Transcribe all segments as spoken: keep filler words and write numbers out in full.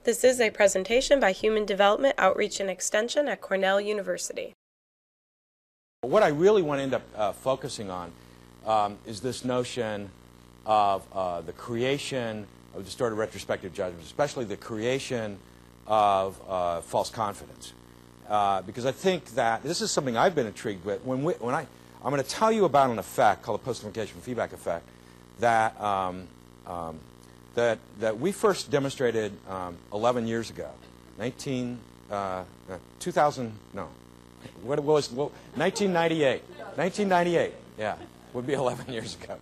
This is a presentation by Human Development Outreach and Extension at Cornell University. What I really want to end up uh, focusing on um, is this notion of uh, the creation of distorted retrospective judgments, especially the creation of uh, false confidence. Uh, because I think that this is something I've been intrigued with. When, we, when I, I'm going to tell you about an effect called the post-notification feedback effect that, um, um, that, that we first demonstrated um, eleven years ago, nineteen, uh, two thousand, no, what was, what, nineteen ninety-eight, nineteen ninety-eight, yeah, would be eleven years ago.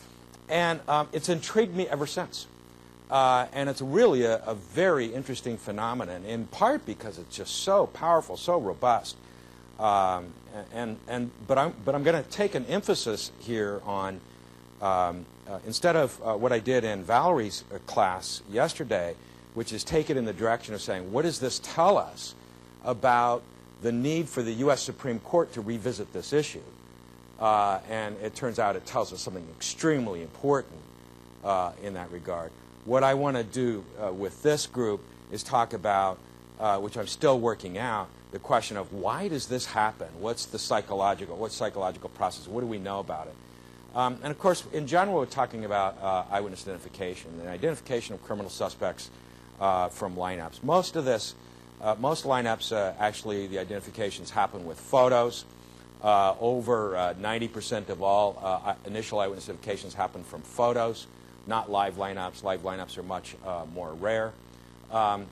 And um, it's intrigued me ever since. Uh, and it's really a, a very interesting phenomenon, in part because it's just so powerful, so robust. Um, and, and, but I'm, but I'm going to take an emphasis here on, um, uh, instead of uh, what I did in Valerie's uh, class yesterday, which is take it in the direction of saying, what does this tell us about the need for the U S Supreme Court to revisit this issue? Uh, and it turns out it tells us something extremely important uh, in that regard. What I want to do uh, with this group is talk about, uh, which I'm still working out, the question of why does this happen? What's the psychological, what's psychological process? What do we know about it? Um, and of course, in general, we're talking about uh, eyewitness identification, and identification of criminal suspects uh, from lineups. Most of this, uh, most lineups, uh, actually, the identifications happen with photos. Uh, over uh, ninety percent of all uh, initial eyewitness identifications happen from photos, not live lineups. Live lineups are much uh, more rare. Um,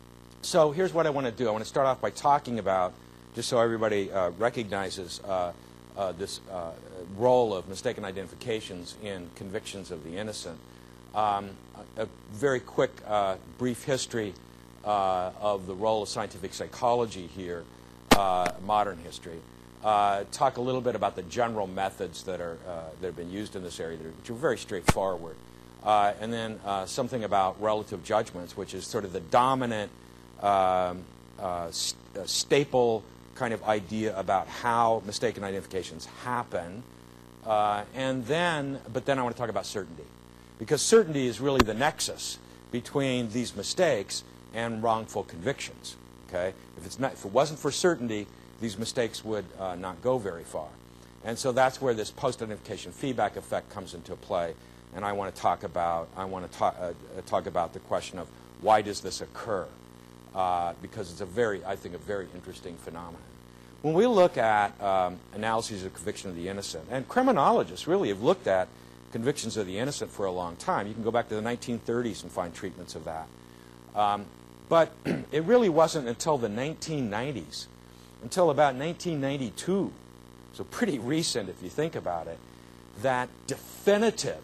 so here's what I want to do. I want to start off by talking about, just so everybody uh, recognizes uh, uh, this uh, role of mistaken identifications in convictions of the innocent. Um, a, a very quick, uh, brief history uh, of the role of scientific psychology here, uh, modern history. Uh, talk a little bit about the general methods that are uh, that have been used in this area, which are very straightforward, uh, and then uh, something about relative judgments, which is sort of the dominant um, uh, st uh, staple kind of idea about how mistaken identifications happen, uh, and then, but then I want to talk about certainty, because certainty is really the nexus between these mistakes and wrongful convictions. Okay, if it's not, if it wasn't for certainty, these mistakes would uh, not go very far. And so that's where this post-identification feedback effect comes into play. And I want to talk about, I want to talk, uh, talk about the question of why does this occur? Uh, because it's a very, I think, a very interesting phenomenon. When we look at um, analyses of conviction of the innocent, and criminologists really have looked at convictions of the innocent for a long time. You can go back to the nineteen thirties and find treatments of that. Um, but it really wasn't until the nineteen nineties, until about nineteen ninety-two, so pretty recent if you think about it, that definitive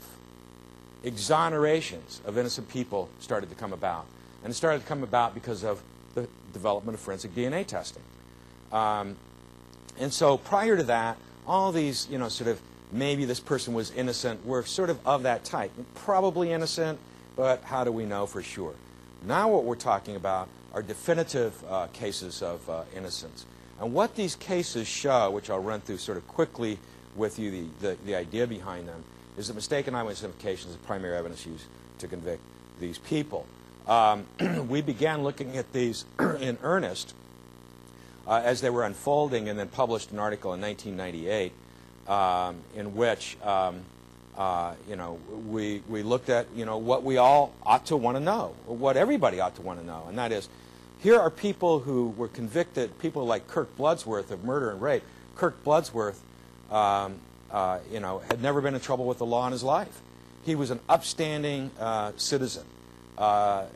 exonerations of innocent people started to come about. And it started to come about because of the development of forensic D N A testing. Um, and so prior to that, all these, you know, sort of maybe this person was innocent were sort of of that type. Probably innocent, but how do we know for sure? Now what we're talking about are definitive uh, cases of uh, innocence. And what these cases show, which I'll run through sort of quickly with you, the, the, the idea behind them, is that mistaken eyewitness identification is the primary evidence used to convict these people. Um, we began looking at these in earnest uh, as they were unfolding, and then published an article in nineteen ninety-eight um, in which um, uh, you know, we, we looked at, you know, what we all ought to want to know, or what everybody ought to want to know, and that is, here are people who were convicted, people like Kirk Bloodsworth of murder and rape. Kirk Bloodsworth, um, uh, you know, had never been in trouble with the law in his life. He was an upstanding uh, citizen uh, uh,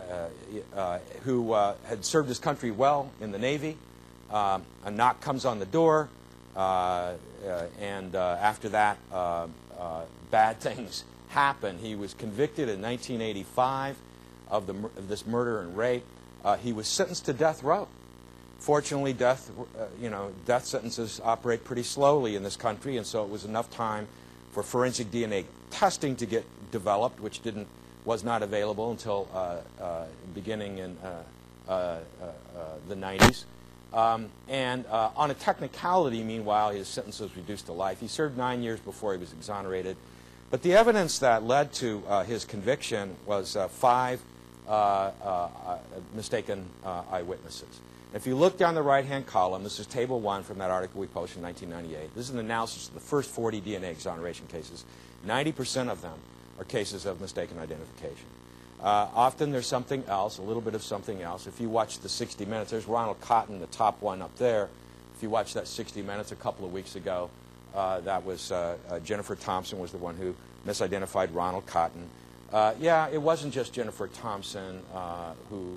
uh, who uh, had served his country well in the Navy. Um, a knock comes on the door, uh, uh, and uh, after that, uh, uh, bad things happen. He was convicted in nineteen eighty-five of, the, of this murder and rape. Uh, he was sentenced to death row. Fortunately, death, uh, you know, death sentences operate pretty slowly in this country, and so it was enough time for forensic D N A testing to get developed, which didn't, was not available until uh, uh, beginning in uh, uh, uh, the nineties. Um, and uh, on a technicality, meanwhile, his sentence was reduced to life. He served nine years before he was exonerated. But the evidence that led to uh, his conviction was uh, five uh, uh, mistaken uh, eyewitnesses. If you look down the right-hand column, this is table one from that article we posted in nineteen ninety-eight. This is an analysis of the first forty D N A exoneration cases. ninety percent of them are cases of mistaken identification. Uh, often there's something else, a little bit of something else. If you watch the sixty minutes, there's Ronald Cotton, the top one up there. If you watch that sixty minutes a couple of weeks ago, uh, that was uh, uh, Jennifer Thompson was the one who misidentified Ronald Cotton. Uh, yeah, it wasn't just Jennifer Thompson uh, who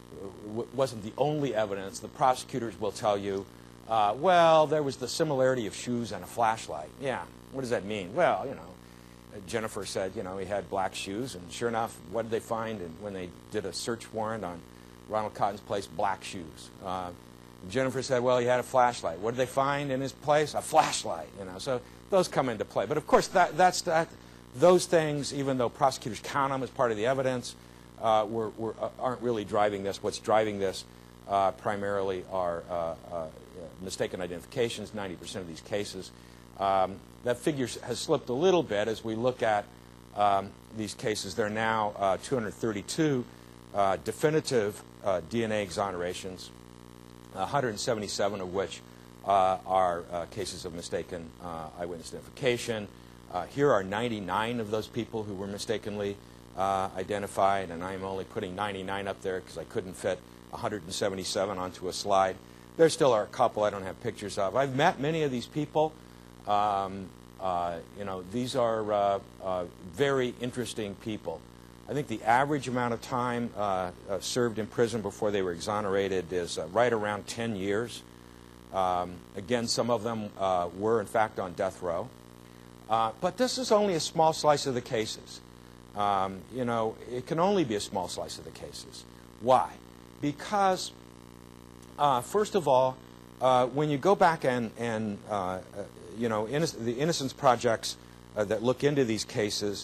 w wasn't the only evidence. The prosecutors will tell you, uh, well, there was the similarity of shoes and a flashlight. Yeah, what does that mean? Well, you know, Jennifer said, you know, he had black shoes, and sure enough, what did they find and when they did a search warrant on Ronald Cotton's place? Black shoes. Uh, Jennifer said, well, he had a flashlight. What did they find in his place? A flashlight. You know, so those come into play. But of course, that that's that. Those things, even though prosecutors count them as part of the evidence, uh, were, were, uh, aren't really driving this. What's driving this uh, primarily are uh, uh, mistaken identifications. ninety percent of these cases. Um, that figure has slipped a little bit as we look at um, these cases. There are now uh, two hundred thirty-two uh, definitive uh, D N A exonerations, one hundred seventy-seven of which uh, are uh, cases of mistaken uh, eyewitness identification. Uh, here are ninety-nine of those people who were mistakenly uh, identified, and I'm only putting ninety-nine up there because I couldn't fit one hundred seventy-seven onto a slide. There still are a couple I don't have pictures of. I've met many of these people. Um, uh, you know, these are uh, uh, very interesting people. I think the average amount of time uh, uh, served in prison before they were exonerated is uh, right around ten years. Um, again, some of them uh, were, in fact, on death row. Uh, but this is only a small slice of the cases. Um, you know, it can only be a small slice of the cases. Why? Because, uh, first of all, uh, when you go back and, and uh, you know, inno the Innocence Projects uh, that look into these cases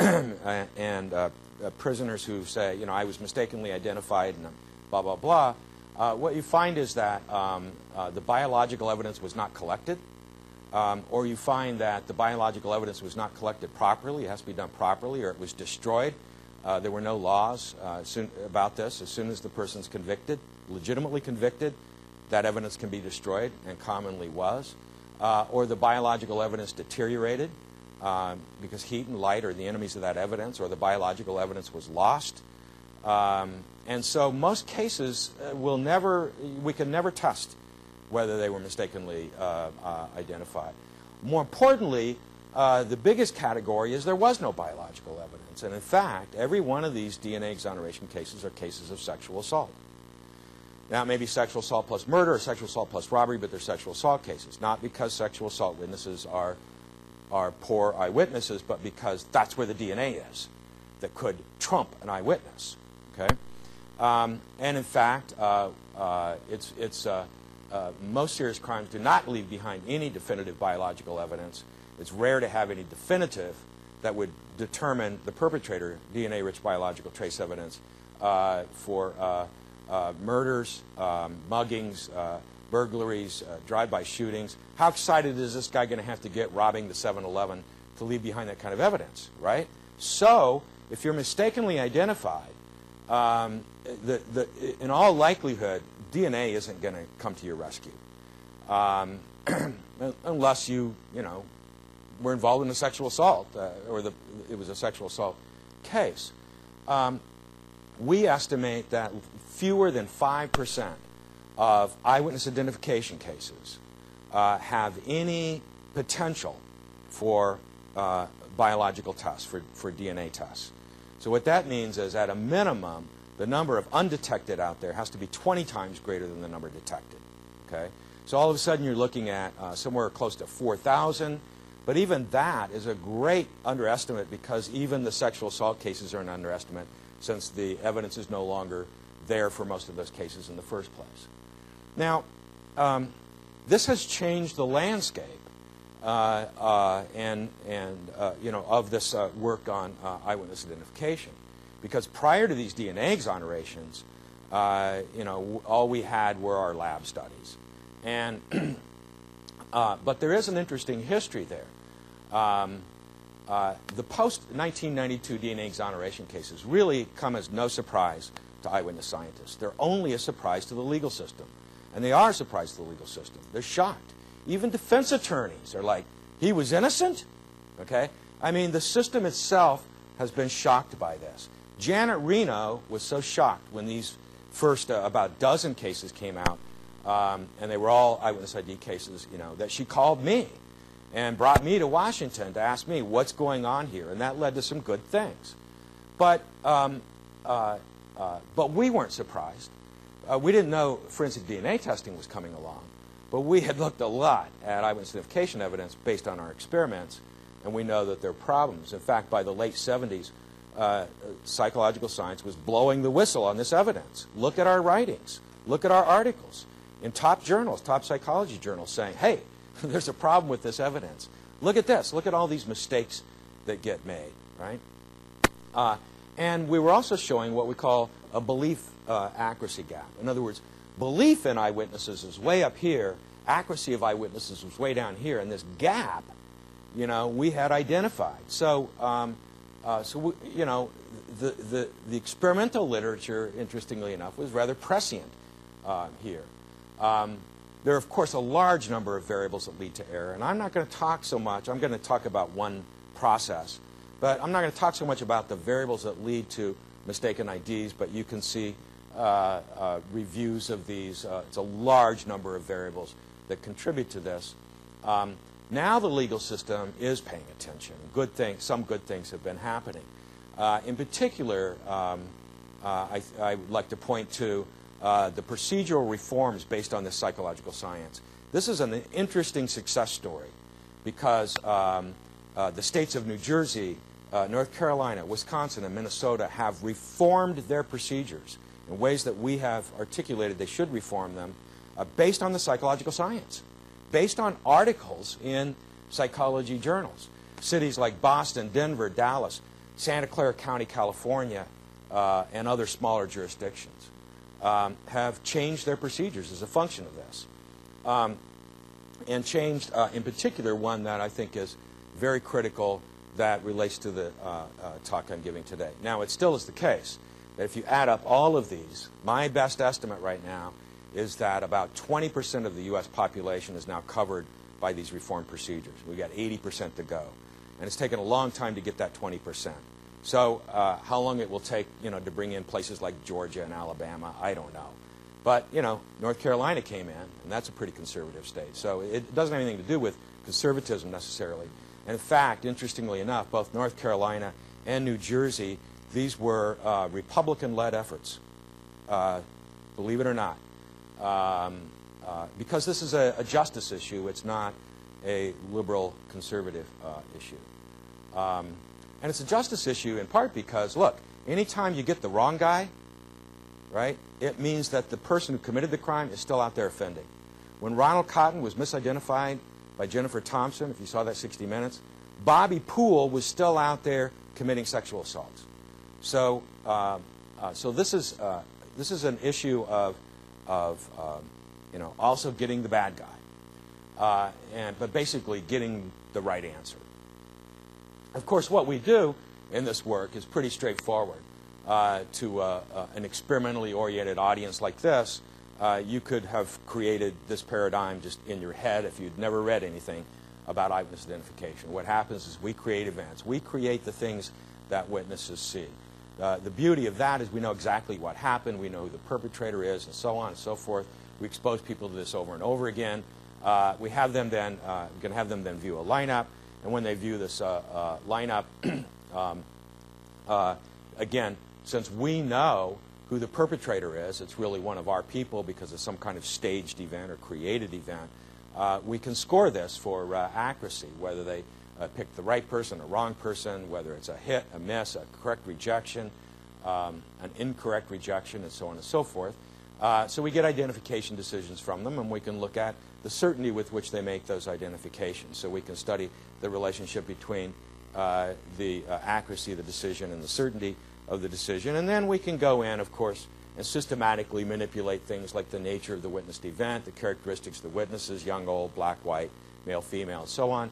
and uh, uh, prisoners who say, you know, I was mistakenly identified and blah, blah, blah, uh, what you find is that um, uh, the biological evidence was not collected. Um, or you find that the biological evidence was not collected properly, it has to be done properly, or it was destroyed. Uh, there were no laws uh, soon, about this. As soon as the person's convicted, legitimately convicted, that evidence can be destroyed, and commonly was. Uh, or the biological evidence deteriorated uh, because heat and light are the enemies of that evidence, or the biological evidence was lost. Um, and so most cases uh, will never, we can never test whether they were mistakenly uh, uh, identified. More importantly, uh, the biggest category is there was no biological evidence. And in fact, every one of these D N A exoneration cases are cases of sexual assault. Now, it may be sexual assault plus murder or sexual assault plus robbery, but they're sexual assault cases. Not because sexual assault witnesses are, are poor eyewitnesses, but because that's where the D N A is that could trump an eyewitness. Okay? Um, and in fact, uh, uh, it's, it's uh, Uh, most serious crimes do not leave behind any definitive biological evidence. It's rare to have any definitive that would determine the perpetrator, D N A-rich biological trace evidence, uh, for uh, uh, murders, um, muggings, uh, burglaries, uh, drive-by shootings. How excited is this guy going to have to get robbing the seven eleven to leave behind that kind of evidence, right? So, if you're mistakenly identified, um, the, the, in all likelihood, D N A isn't going to come to your rescue, um, unless you, you know, were involved in a sexual assault, uh, or the, it was a sexual assault case. Um, we estimate that fewer than five percent of eyewitness identification cases uh, have any potential for uh, biological tests, for, for D N A tests. So what that means is, at a minimum, the number of undetected out there has to be twenty times greater than the number detected. Okay? So all of a sudden you're looking at uh, somewhere close to four thousand, but even that is a great underestimate, because even the sexual assault cases are an underestimate, since the evidence is no longer there for most of those cases in the first place. Now, um, this has changed the landscape uh, uh, and, and uh, you know, of this uh, work on uh, eyewitness identification. Because prior to these D N A exonerations, uh, you know, all we had were our lab studies. And, uh, but there is an interesting history there. Um, uh, the post nineteen ninety-two D N A exoneration cases really come as no surprise to eyewitness scientists. They're only a surprise to the legal system. And they are a surprise to the legal system. They're shocked. Even defense attorneys are like, he was innocent? Okay? I mean, the system itself has been shocked by this. Janet Reno was so shocked when these first uh, about dozen cases came out, um, and they were all eyewitness I D cases, you know, that she called me and brought me to Washington to ask me what's going on here, and that led to some good things. But, um, uh, uh, but we weren't surprised. Uh, we didn't know forensic D N A testing was coming along, but we had looked a lot at eyewitness identification evidence based on our experiments, and we know that there are problems. In fact, by the late seventies, uh, psychological science was blowing the whistle on this evidence. Look at our writings. Look at our articles in top journals, top psychology journals, saying, hey, there's a problem with this evidence. Look at this. Look at all these mistakes that get made, right? Uh, and we were also showing what we call a belief uh, accuracy gap. In other words, belief in eyewitnesses is way up here, accuracy of eyewitnesses was way down here, and this gap, you know, we had identified. So, um, uh, so we, you know, the, the, the experimental literature, interestingly enough, was rather prescient uh, here. Um, there are, of course, a large number of variables that lead to error, and I'm not going to talk so much. I'm going to talk about one process, but I'm not going to talk so much about the variables that lead to mistaken I Ds, but you can see uh, uh, reviews of these. Uh, it's a large number of variables that contribute to this. Um, now the legal system is paying attention. Good things, some good things have been happening. Uh, in particular, um, uh, I, I would like to point to uh, the procedural reforms based on this psychological science. This is an interesting success story because um, uh, the states of New Jersey, uh, North Carolina, Wisconsin, and Minnesota have reformed their procedures in ways that we have articulated they should reform them uh, based on the psychological science, based on articles in psychology journals. Cities like Boston, Denver, Dallas, Santa Clara County, California, uh, and other smaller jurisdictions um, have changed their procedures as a function of this. Um, and changed, uh, in particular, one that I think is very critical that relates to the uh, uh, talk I'm giving today. Now, it still is the case that if you add up all of these, my best estimate right now is that about twenty percent of the U S population is now covered by these reform procedures. We've got eighty percent to go. And it's taken a long time to get that twenty percent. So uh, how long it will take, you know, to bring in places like Georgia and Alabama, I don't know. But, you know, North Carolina came in, and that's a pretty conservative state. So it doesn't have anything to do with conservatism necessarily. And in fact, interestingly enough, both North Carolina and New Jersey, these were uh, Republican-led efforts, uh, believe it or not. Um, uh, because this is a, a justice issue, it's not a liberal conservative uh, issue. Um, and it's a justice issue in part because, look, anytime you get the wrong guy, right, it means that the person who committed the crime is still out there offending. When Ronald Cotton was misidentified by Jennifer Thompson, if you saw that sixty minutes, Bobby Poole was still out there committing sexual assaults. So, uh, uh, so this is uh, this is an issue of of um, you know, also getting the bad guy, uh, and but basically getting the right answer. Of course, what we do in this work is pretty straightforward. Uh, to uh, uh, an experimentally oriented audience like this, uh, you could have created this paradigm just in your head if you'd never read anything about eyewitness identification. What happens is we create events. We create the things that witnesses see. Uh, the beauty of that is we know exactly what happened. We know who the perpetrator is, and so on and so forth. We expose people to this over and over again. Uh, we have them then, uh, we can have them then view a lineup, and when they view this uh, uh, lineup, um, uh, again, since we know who the perpetrator is, it's really one of our people because it's some kind of staged event or created event, uh, we can score this for uh, accuracy, whether they uh, pick the right person or wrong person, whether it's a hit, a miss, a correct rejection, um, an incorrect rejection, and so on and so forth. Uh, so we get identification decisions from them, and we can look at the certainty with which they make those identifications. So we can study the relationship between uh, the uh, accuracy of the decision and the certainty of the decision. And then we can go in, of course, and systematically manipulate things like the nature of the witnessed event, the characteristics of the witnesses, young, old, black, white, male, female, and so on.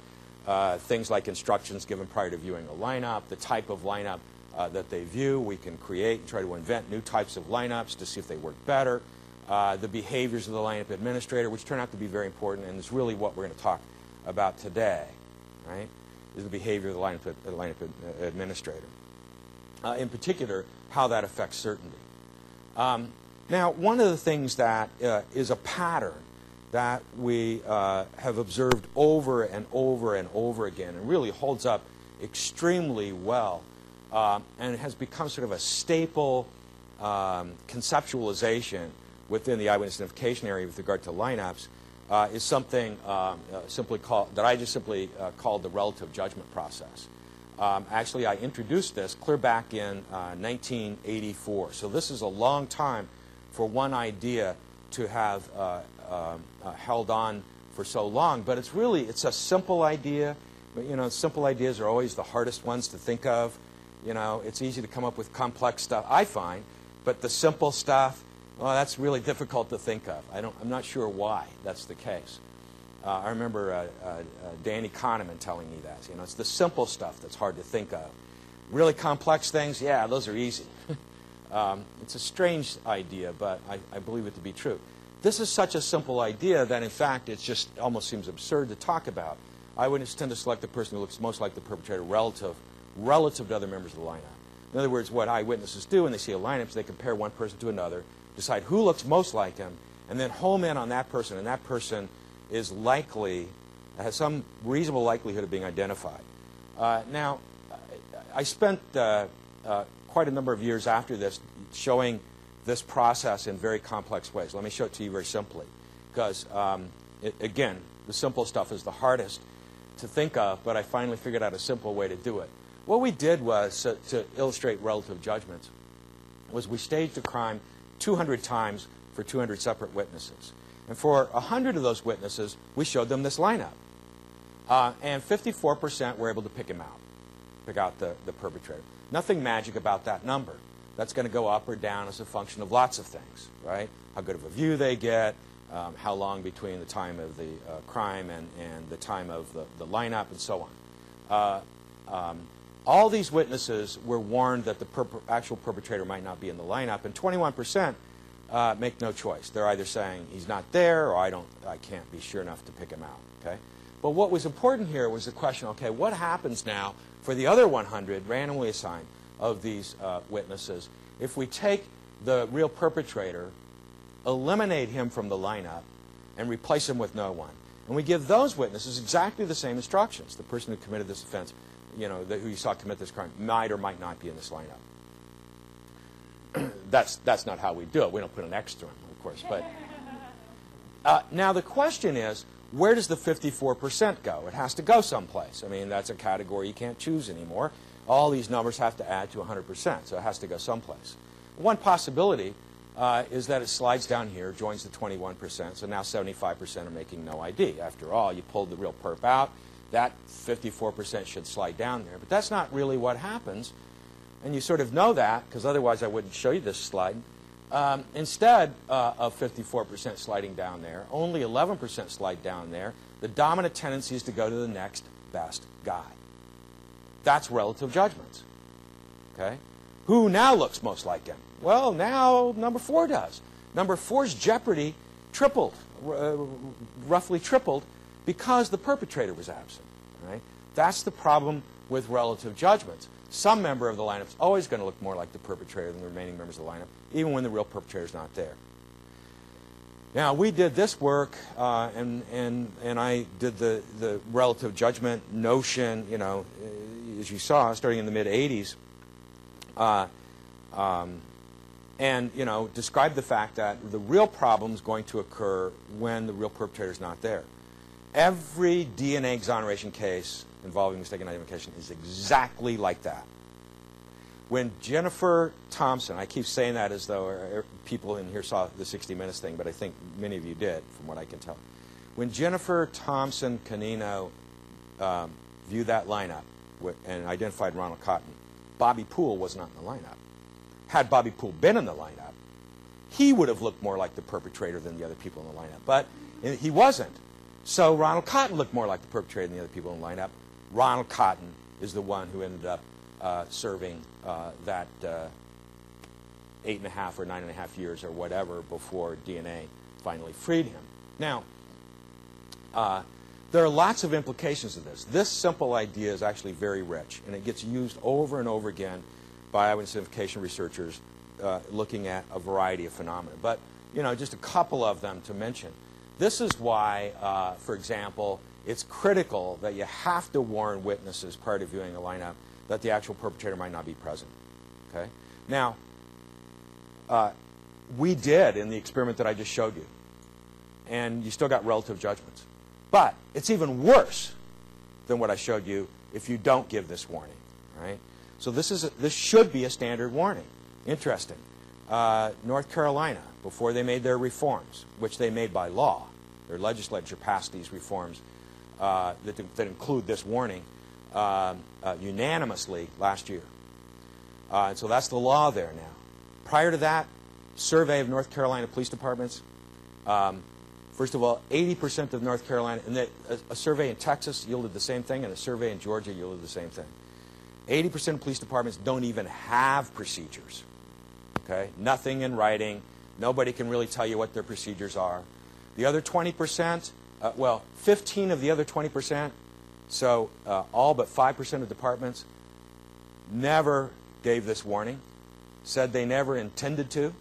uh, things like instructions given prior to viewing a lineup, the type of lineup uh, that they view. We can create and try to invent new types of lineups to see if they work better. Uh, the behaviors of the lineup administrator, which turn out to be very important, and is really what we're going to talk about today, right, is the behavior of the lineup, the lineup administrator. Uh, in particular, how that affects certainty. Um, now, one of the things that uh, is a pattern that we uh, have observed over and over and over again, and really holds up extremely well, um, and has become sort of a staple um, conceptualization within the eyewitness identification area with regard to lineups, uh, is something um, uh, simply called, that I just simply uh, called the relative judgment process. Um, actually, I introduced this clear back in uh, nineteen eighty-four. So this is a long time for one idea to have uh, uh, uh, held on for so long. But it's really, it's a simple idea. But, you know, simple ideas are always the hardest ones to think of. You know, it's easy to come up with complex stuff, I find. But the simple stuff, well, that's really difficult to think of. I don't, I'm not sure why that's the case. Uh, I remember uh, uh, uh, Danny Kahneman telling me that. You know, it's the simple stuff that's hard to think of. Really complex things, yeah, those are easy. um, it's a strange idea, but I, I believe it to be true. This is such a simple idea that, in fact, it just almost seems absurd to talk about. Eyewitnesses tend to select the person who looks most like the perpetrator relative, relative to other members of the lineup. In other words, what eyewitnesses do when they see a lineup is they compare one person to another, decide who looks most like him, and then home in on that person, and that person is likely, has some reasonable likelihood of being identified. Uh, now, I spent uh, uh, quite a number of years after this showing this process in very complex ways. Let me show it to you very simply, because, um, it, again, the simple stuff is the hardest to think of, but I finally figured out a simple way to do it. What we did was, uh, to illustrate relative judgments, was we staged a crime two hundred times for two hundred separate witnesses. And for one hundred of those witnesses, we showed them this lineup. Uh, and fifty-four percent were able to pick him out, pick out the, the perpetrator. Nothing magic about that number. That's going to go up or down as a function of lots of things, right? How good of a view they get, um, how long between the time of the uh, crime and, and the time of the, the lineup, and so on. Uh, um, all these witnesses were warned that the perp actual perpetrator might not be in the lineup, and twenty-one percent Uh, make no choice. They're either saying he's not there, or I don't, I can't be sure enough to pick him out. Okay, but what was important here was the question: okay, what happens now for the other one hundred randomly assigned of these uh, witnesses if we take the real perpetrator, eliminate him from the lineup, and replace him with no one? And we give those witnesses exactly the same instructions. The person who committed this offense, you know, the, who you saw commit this crime, might or might not be in this lineup. That's, that's not how we do it. We don't put an X through them, of course. But uh, now the question is, where does the fifty-four percent go? It has to go someplace. I mean, that's a category you can't choose anymore. All these numbers have to add to one hundred percent, so it has to go someplace. One possibility uh, is that it slides down here, joins the twenty-one percent, so now seventy-five percent are making no I D. After all, you pulled the real perp out. That fifty-four percent should slide down there. But that's not really what happens. And you sort of know that, because otherwise I wouldn't show you this slide. Um, instead uh, of fifty-four percent sliding down there, only eleven percent slide down there. The dominant tendency is to go to the next best guy. That's relative judgments. Okay? Who now looks most like him? Well, now number four does. Number four's jeopardy tripled, uh, roughly tripled, because the perpetrator was absent. Right? That's the problem with relative judgments. Some member of the lineup is always going to look more like the perpetrator than the remaining members of the lineup, even when the real perpetrator is not there. Now, we did this work, uh, and, and, and I did the, the relative judgment notion, you know, as you saw, starting in the mid eighties, uh, um, and, you know, described the fact that the real problem is going to occur when the real perpetrator is not there. Every D N A exoneration case involving mistaken identification is exactly like that. When Jennifer Thompson, I keep saying that as though people in here saw the sixty minutes thing, but I think many of you did, from what I can tell. When Jennifer Thompson Canino um, viewed that lineup and identified Ronald Cotton, Bobby Poole was not in the lineup. Had Bobby Poole been in the lineup, he would have looked more like the perpetrator than the other people in the lineup. But he wasn't. So Ronald Cotton looked more like the perpetrator than the other people in the lineup. Ronald Cotton is the one who ended up uh, serving uh, that uh, eight and a half or nine and a half years or whatever before D N A finally freed him. Now, uh, there are lots of implications of this. This simple idea is actually very rich, and it gets used over and over again by eyewitness identification researchers uh, looking at a variety of phenomena. But, you know, just a couple of them to mention. This is why, uh, for example, it's critical that you have to warn witnesses prior to viewing a lineup that the actual perpetrator might not be present. Okay? Now, uh, we did in the experiment that I just showed you, and you still got relative judgments. But it's even worse than what I showed you if you don't give this warning. Right? So this is a, this should be a standard warning. Interesting. Uh, North Carolina, before they made their reforms, which they made by law, their legislature passed these reforms uh, that, that include this warning uh, uh, unanimously last year. Uh, and so that's the law there now. Prior to that, survey of North Carolina police departments, um, first of all, eighty percent of North Carolina, and that, a, a survey in Texas yielded the same thing, and a survey in Georgia yielded the same thing. eighty percent of police departments don't even have procedures. Okay? Nothing in writing. Nobody can really tell you what their procedures are. The other twenty percent, uh, well, fifteen of the other twenty percent, so uh, all but five percent of departments never gave this warning, said they never intended to.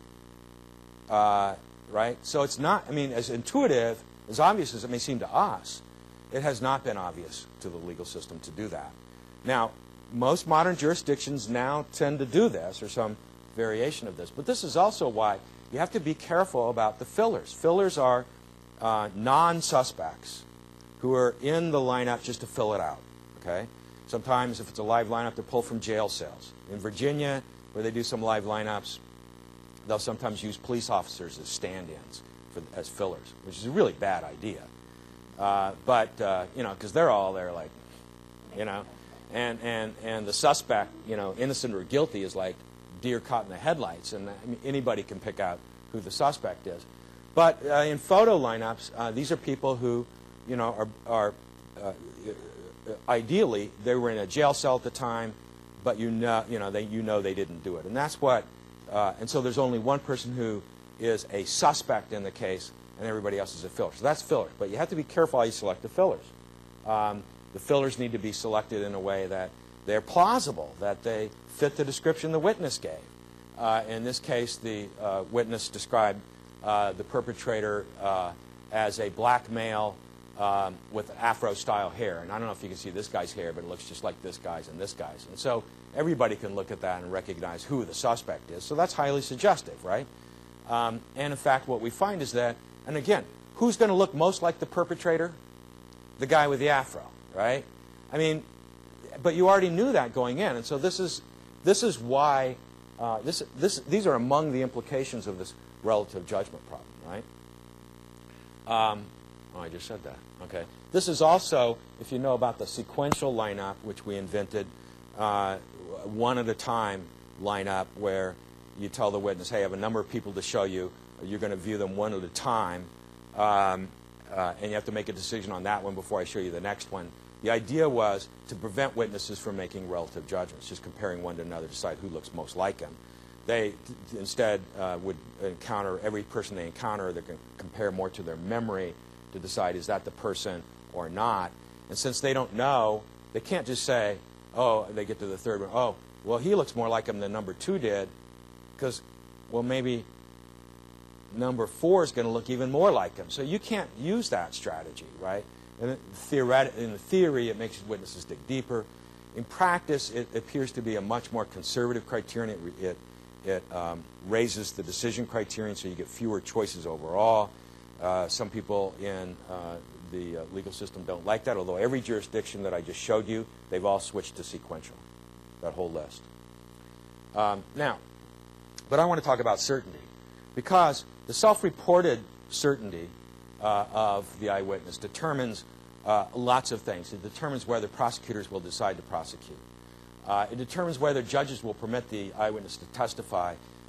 Uh, right? So it's not, I mean, as intuitive, as obvious as it may seem to us, it has not been obvious to the legal system to do that. Now, most modern jurisdictions now tend to do this, or some variation of this. But this is also why you have to be careful about the fillers. Fillers are uh, non-suspects who are in the lineup just to fill it out. Okay? Sometimes, if it's a live lineup, they're pulled from jail cells. In Virginia, where they do some live lineups, they'll sometimes use police officers as stand-ins for, as fillers, which is a really bad idea. Uh, but, uh, you know, because they're all there like, you know, and, and, and the suspect, you know, innocent or guilty is like deer caught in the headlights, and I mean, anybody can pick out who the suspect is. But uh, in photo lineups, uh, these are people who, you know, are, are uh, ideally, they were in a jail cell at the time, but you know, you know, they, you know they didn't do it. And that's what, uh, and so there's only one person who is a suspect in the case, and everybody else is a filler. So that's fillers. But you have to be careful how you select the fillers. Um, the fillers need to be selected in a way that they're plausible, that they fit the description the witness gave. Uh, in this case, the uh, witness described uh, the perpetrator uh, as a black male um, with afro-style hair. And I don't know if you can see this guy's hair, but it looks just like this guy's and this guy's. And so everybody can look at that and recognize who the suspect is. So that's highly suggestive, right? Um, and in fact, what we find is that, and again, who's going to look most like the perpetrator? The guy with the afro, right? I mean, but you already knew that going in. And so this is, this is why, uh, this, this, these are among the implications of this relative judgment problem, right? Um, oh, I just said that. Okay. This is also, if you know about the sequential lineup, which we invented, uh, one at a time lineup, where you tell the witness, hey, I have a number of people to show you. You're going to view them one at a time, um, uh, and you have to make a decision on that one before I show you the next one. The idea was to prevent witnesses from making relative judgments, just comparing one to another to decide who looks most like him. They instead uh, would encounter every person they encounter. They can compare more to their memory to decide, is that the person or not. And since they don't know, they can't just say, oh, they get to the third one, oh, well, he looks more like him than number two did, because, well, maybe number four is going to look even more like him. So you can't use that strategy, right? And theoret- in theory, it makes witnesses dig deeper. In practice, it appears to be a much more conservative criterion. It, it, it um, raises the decision criterion, so you get fewer choices overall. Uh, some people in uh, the uh, legal system don't like that, although every jurisdiction that I just showed you, they've all switched to sequential, that whole list. Um, now, but I want to talk about certainty, because the self-reported certainty uh, of the eyewitness determines uh, lots of things. It determines whether prosecutors will decide to prosecute. Uh, it determines whether judges will permit the eyewitness to testify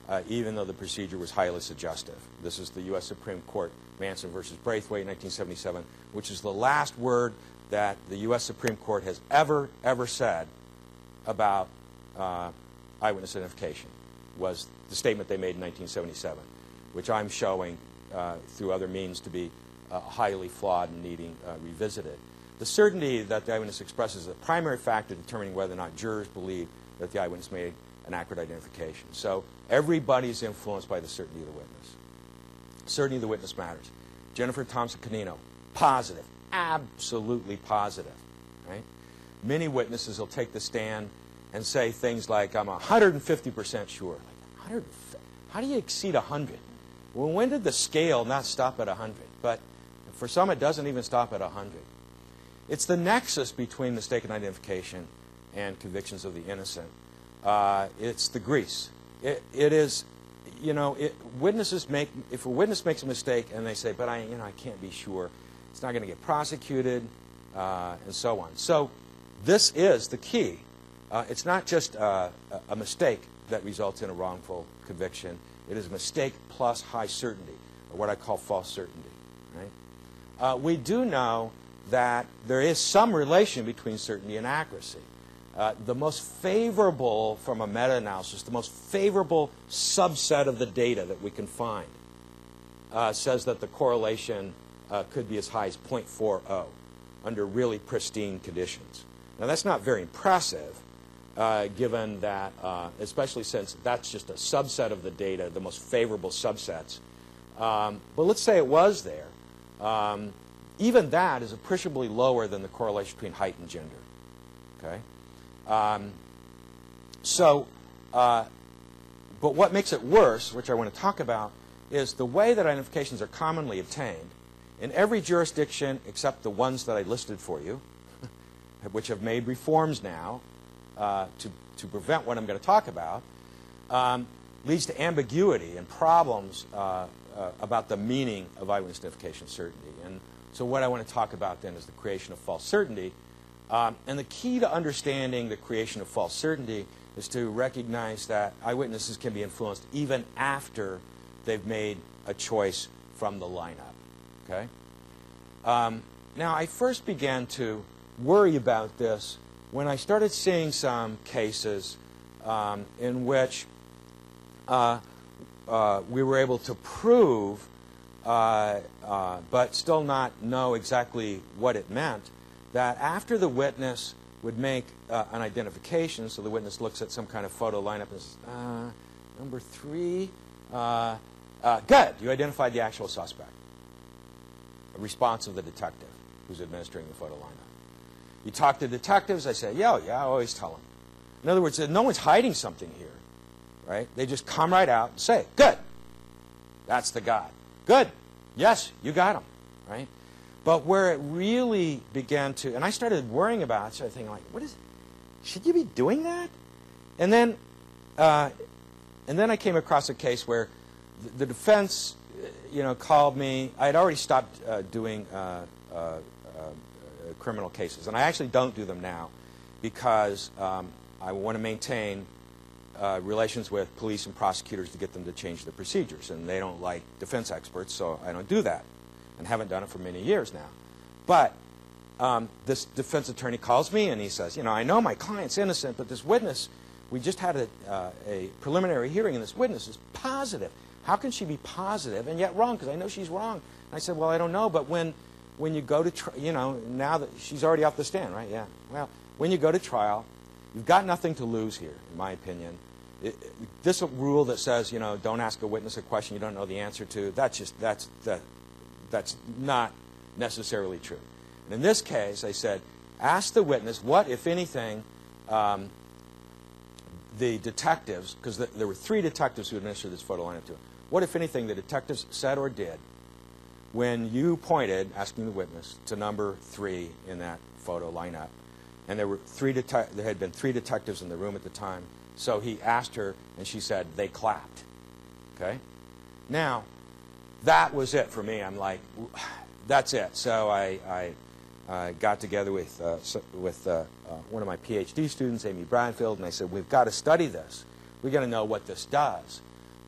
uh, even though the procedure was highly suggestive. This is the U S Supreme Court, Manson versus Braithwaite, nineteen seventy-seven, which is the last word that the U S Supreme Court has ever, ever said about uh, eyewitness identification, was the statement they made in nineteen seventy-seven, which I'm showing uh, through other means to be uh, highly flawed and needing uh, revisited. The certainty that the eyewitness expresses is a primary factor determining whether or not jurors believe that the eyewitness made an accurate identification. So everybody's influenced by the certainty of the witness. Certainty of the witness matters. Jennifer Thompson Canino, positive, absolutely positive, right? Many witnesses will take the stand and say things like, I'm one hundred fifty percent sure. Like, one hundred, how do you exceed one hundred? Well, when did the scale not stop at one hundred? But for some, it doesn't even stop at one hundred. It's the nexus between mistaken identification and convictions of the innocent. Uh, it's the grease. It, it is, you know, it, witnesses make, if a witness makes a mistake and they say, but I, you know, I can't be sure, it's not going to get prosecuted, uh, and so on. So this is the key. Uh, it's not just uh, a mistake that results in a wrongful conviction. It is a mistake plus high certainty, or what I call false certainty. Right? Uh, we do know that there is some relation between certainty and accuracy. Uh, the most favorable, from a meta-analysis, the most favorable subset of the data that we can find uh, says that the correlation uh, could be as high as zero point four zero under really pristine conditions. Now, that's not very impressive, uh, given that, uh, especially since that's just a subset of the data, the most favorable subsets. Um, but let's say it was there. Um, even that is appreciably lower than the correlation between height and gender. Okay? Um, so, uh, but what makes it worse, which I want to talk about, is the way that identifications are commonly obtained in every jurisdiction except the ones that I listed for you, which have made reforms now uh, to, to prevent what I'm going to talk about, um, leads to ambiguity and problems uh, uh, about the meaning of eyewitness identification certainty. And so what I want to talk about then is the creation of false certainty. Um, and the key to understanding the creation of false certainty is to recognize that eyewitnesses can be influenced even after they've made a choice from the lineup. Okay? Um, now, I first began to worry about this when I started seeing some cases um, in which uh, uh, we were able to prove, uh, uh, but still not know exactly what it meant, that after the witness would make uh, an identification, so the witness looks at some kind of photo lineup and says, uh, number three, uh, uh, good, you identified the actual suspect. A response of the detective who's administering the photo lineup. You talk to detectives, I say, yeah, yeah, I always tell them. In other words, no one's hiding something here, right? They just come right out and say, good, that's the guy. Good, yes, you got him, right? But where it really began to, and I started worrying about it, started thinking like, what is, should you be doing that? And then, uh, and then I came across a case where the, the defense, you know, called me. I had already stopped uh, doing uh, uh, uh, criminal cases, and I actually don't do them now because um, I want to maintain uh, relations with police and prosecutors to get them to change the procedures, and they don't like defense experts, so I don't do that. And haven't done it for many years now. But um, this defense attorney calls me and he says, you know, I know my client's innocent, but this witness, we just had a, uh, a preliminary hearing and this witness is positive. How can she be positive and yet wrong? Because I know she's wrong. And I said, well, I don't know, but when, when you go to, tr you know, now that she's already off the stand, right? Yeah. Well, when you go to trial, you've got nothing to lose here, in my opinion. It, it, this rule that says, you know, don't ask a witness a question you don't know the answer to, that's just, that's, that, That's not necessarily true. And in this case, I said, ask the witness what, if anything, um, the detectives, because the, there were three detectives who administered this photo lineup to him, what, if anything, the detectives said or did when you pointed, asking the witness, to number three in that photo lineup. And there were three detec there had been three detectives in the room at the time. So he asked her, and she said, they clapped. Okay? Now, that was it for me. I'm like, that's it. So I, I uh, got together with, uh, so, with uh, uh, one of my PhD students, Amy Bradfield, and I said, we've got to study this. We've got to know what this does.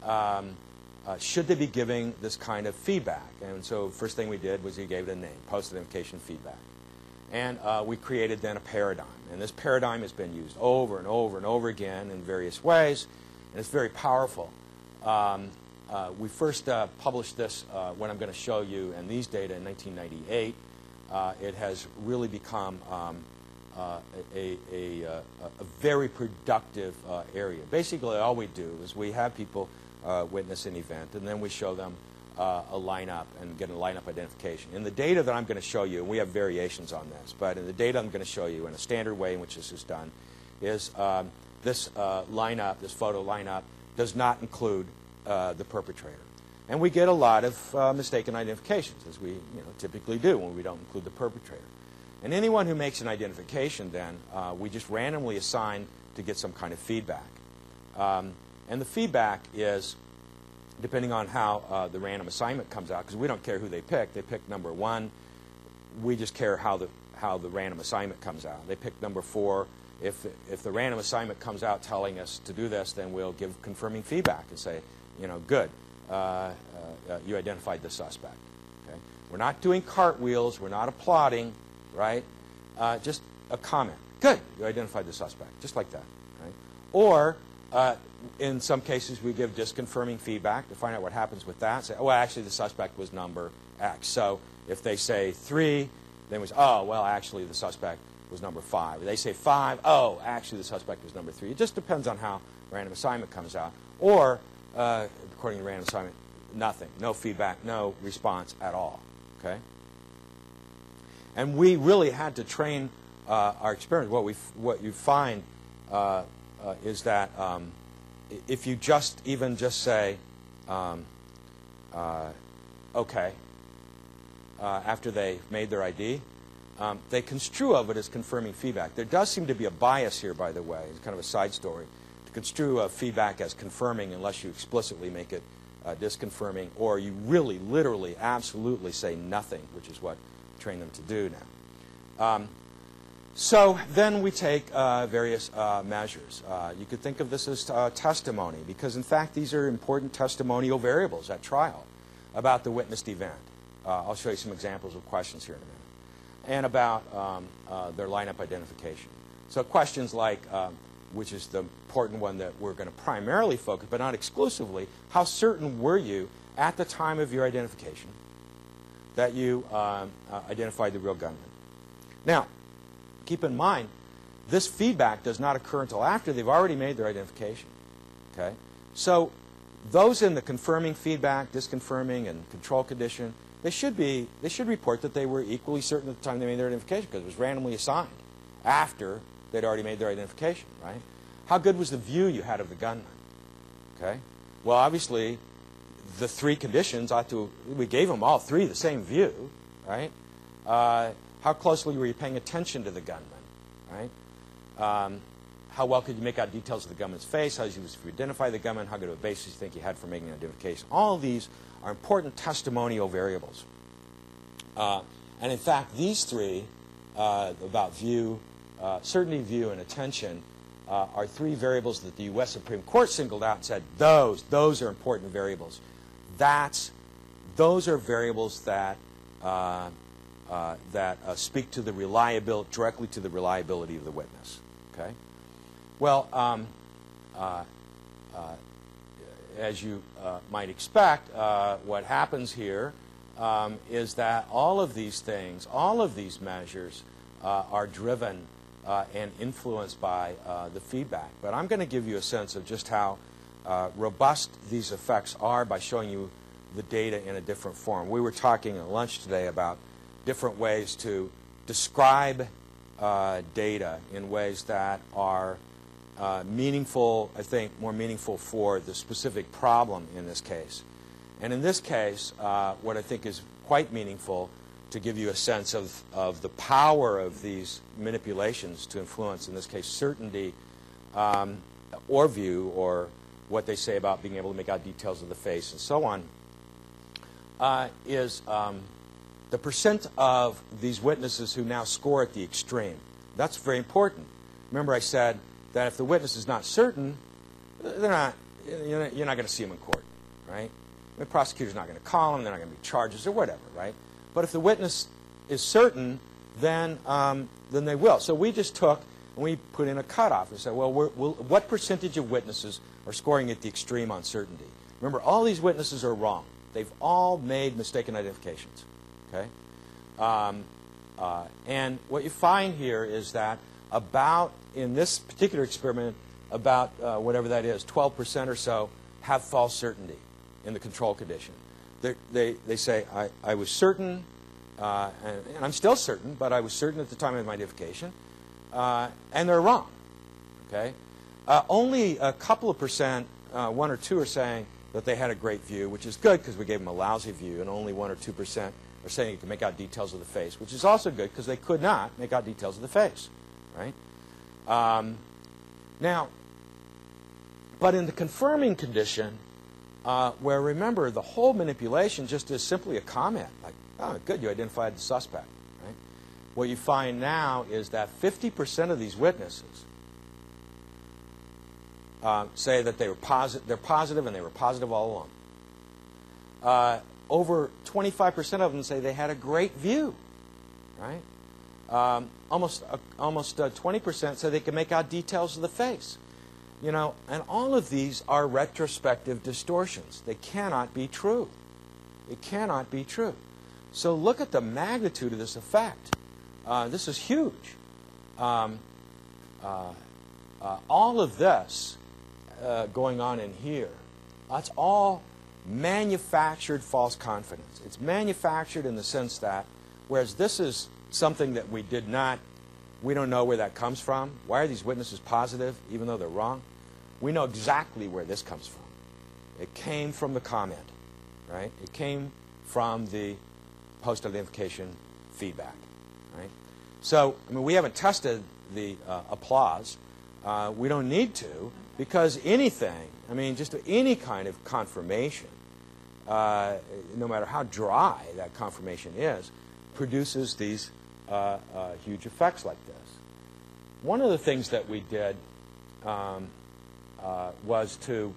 um, uh, should they be giving this kind of feedback? And so first thing we did was we gave it a name, post-identification feedback. And uh, we created then a paradigm. And this paradigm has been used over and over and over again in various ways, and it's very powerful. Um, uh, we first uh, published this, uh, what I'm going to show you, and these data in nineteen ninety-eight. Uh, it has really become um, uh, a, a, a, a very productive uh, area. Basically, all we do is we have people uh, witness an event, and then we show them uh, a lineup and get a lineup identification. In the data that I'm going to show you, and we have variations on this, but in the data I'm going to show you in a standard way in which this is done, is um, this uh, lineup, this photo lineup, does not include uh, the perpetrator. And we get a lot of uh, mistaken identifications, as we you know, typically do when we don't include the perpetrator. And anyone who makes an identification, then, uh, we just randomly assign to get some kind of feedback. Um, and the feedback is, depending on how uh, the random assignment comes out, because we don't care who they pick. They pick number one. We just care how the, how the random assignment comes out. They pick number four. If, if the random assignment comes out telling us to do this, then we'll give confirming feedback and say, you know, good. Uh, uh, uh, you identified the suspect. Okay? We're not doing cartwheels. We're not applauding, right? Uh, just a comment. Good, you identified the suspect, just like that. Right? Or, uh, in some cases, we give disconfirming feedback to find out what happens with that. Say, oh, well, actually, the suspect was number X. So if they say three, then we say, oh, well, actually, the suspect was number five. If they say five, oh, actually, the suspect was number three. It just depends on how random assignment comes out. Or, uh, according to random assignment, nothing. No feedback, no response at all. Okay? And we really had to train uh, our experiment. What, we f what you find uh, uh, is that um, if you just even just say, um, uh, okay, uh, after they made their I D, um, they construe of it as confirming feedback. There does seem to be a bias here, by the way. It's kind of a side story. To construe uh, feedback as confirming unless you explicitly make it uh, disconfirming, or you really, literally, absolutely say nothing, which is what we train them to do now. Um, So then we take uh, various uh, measures. Uh, you could think of this as uh, testimony, because in fact these are important testimonial variables at trial about the witnessed event. Uh, I'll show you some examples of questions here in a minute. And about um, uh, their lineup identification. So questions like, um, which is the important one that we're going to primarily focus, but not exclusively, how certain were you at the time of your identification that you um, uh, identified the real gunman? Now, keep in mind, this feedback does not occur until after they've already made their identification. Okay? So those in the confirming feedback, disconfirming, and control condition, they should be they should report that they were equally certain at the time they made their identification, because it was randomly assigned after they'd already made their identification, right? How good was the view you had of the gunman? Okay? Well, obviously, the three conditions ought to, we gave them all three the same view, right? Uh, How closely were you paying attention to the gunman, right? Um, how well could you make out details of the gunman's face? How did you identify the gunman? How good of a basis do you think you had for making an identification? All of these are important testimonial variables. Uh, and in fact, these three, uh, about view, uh, certainty, view, and attention, uh, are three variables that the U S Supreme Court singled out and said, those, those are important variables. That's, those are variables that uh, Uh, that uh, speak to the reliability, directly to the reliability of the witness. Okay? Well, um, uh, uh, as you uh, might expect, uh, what happens here um, is that all of these things, all of these measures uh, are driven uh, and influenced by uh, the feedback. But I'm going to give you a sense of just how uh, robust these effects are by showing you the data in a different form. We were talking at lunch today about different ways to describe uh, data in ways that are uh, meaningful, I think, more meaningful for the specific problem in this case. And in this case, uh, what I think is quite meaningful to give you a sense of, of the power of these manipulations to influence, in this case, certainty um, or view, or what they say about being able to make out details of the face and so on, uh, is um, the percent of these witnesses who now score at the extreme. That's very important. Remember I said that if the witness is not certain, they're not, you're not, you're not going to see them in court, right? The prosecutor's not going to call them. They're not going to be charges or whatever, right? But if the witness is certain, then um, then they will. So we just took and we put in a cutoff and said, well, we're, we'll, what percentage of witnesses are scoring at the extreme on certainty? Remember, all these witnesses are wrong. They've all made mistaken identifications, okay? Um, uh, and what you find here is that about, in this particular experiment, about uh, whatever that is, twelve percent or so have false certainty in the control condition. They, they, they say, I, I was certain, uh, and, and I'm still certain, but I was certain at the time of my identification, uh, and they're wrong, okay? Uh, only a couple of percent, uh, one or two, are saying that they had a great view, which is good because we gave them a lousy view, and only one or two percent are saying you can make out details of the face, which is also good because they could not make out details of the face, right? Um, now, but in the confirming condition, uh, where remember the whole manipulation just is simply a comment, like, oh, good, you identified the suspect, right? What you find now is that fifty percent of these witnesses uh, say that they were positive, they're positive, and they were positive all along. Uh, over twenty-five percent of them say they had a great view, right? Um, almost uh, almost uh, twenty percent say they can make out details of the face. You know, and all of these are retrospective distortions. They cannot be true. It cannot be true. So look at the magnitude of this effect. Uh, this is huge. Um, uh, uh, all of this uh, going on in here, that's all manufactured false confidence. It's manufactured in the sense that, whereas this is something that we did not, we don't know where that comes from. Why are these witnesses positive, even though they're wrong? We know exactly where this comes from. It came from the comment, right? It came from the post-identification feedback, right? So, I mean, we haven't tested the uh, applause. Uh, we don't need to, because anything, I mean, just any kind of confirmation, uh, no matter how dry that confirmation is, produces these uh, uh, huge effects like this. One of the things that we did um, uh, was to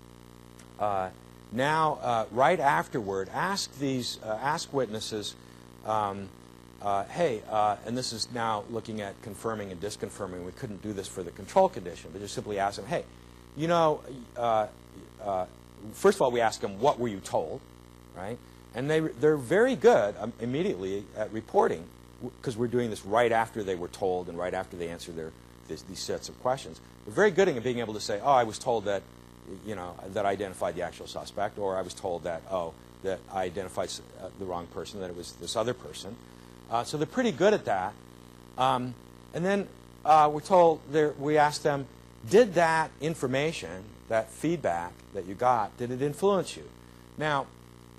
uh, now, uh, right afterward, ask these, uh, ask witnesses, um, uh, hey, uh, and this is now looking at confirming and disconfirming. We couldn't do this for the control condition, but just simply ask them, hey, you know, uh, uh, first of all, we ask them, what were you told, right? And they, they're very good um, immediately at reporting, because we're doing this right after they were told and right after they answer their, this, these sets of questions. They're very good at being able to say, oh, I was told that, you know, that I identified the actual suspect, or I was told that, oh, that I identified uh, the wrong person, that it was this other person. Uh, so they're pretty good at that. Um, and then uh, we're told, we asked them, did that information, that feedback that you got, did it influence you? Now,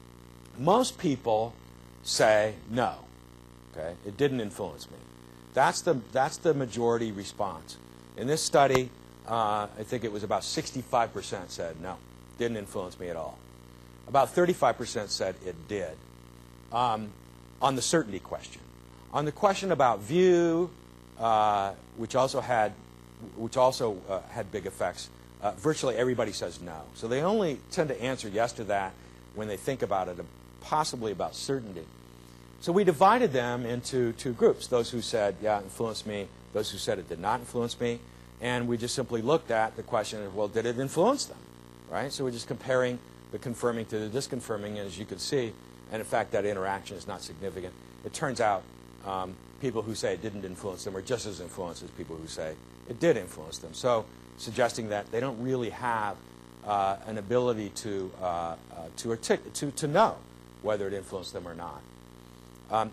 most people say no. Okay, it didn't influence me. That's the that's the majority response. In this study, uh, I think it was about sixty-five percent said no, didn't influence me at all. About thirty-five percent said it did. Um, on the certainty question, on the question about view, uh, which also had which also uh, had big effects, uh, virtually everybody says no. So they only tend to answer yes to that when they think about it, possibly about certainty. So we divided them into two groups, those who said, yeah, it influenced me, those who said it did not influence me, and we just simply looked at the question of, well, did it influence them, right? So we're just comparing the confirming to the disconfirming, and as you can see, and in fact that interaction is not significant. It turns out um, people who say it didn't influence them are just as influenced as people who say it did influence them. So suggesting that they don't really have uh, an ability to, uh, uh, to, artic to, to know whether it influenced them or not. Um,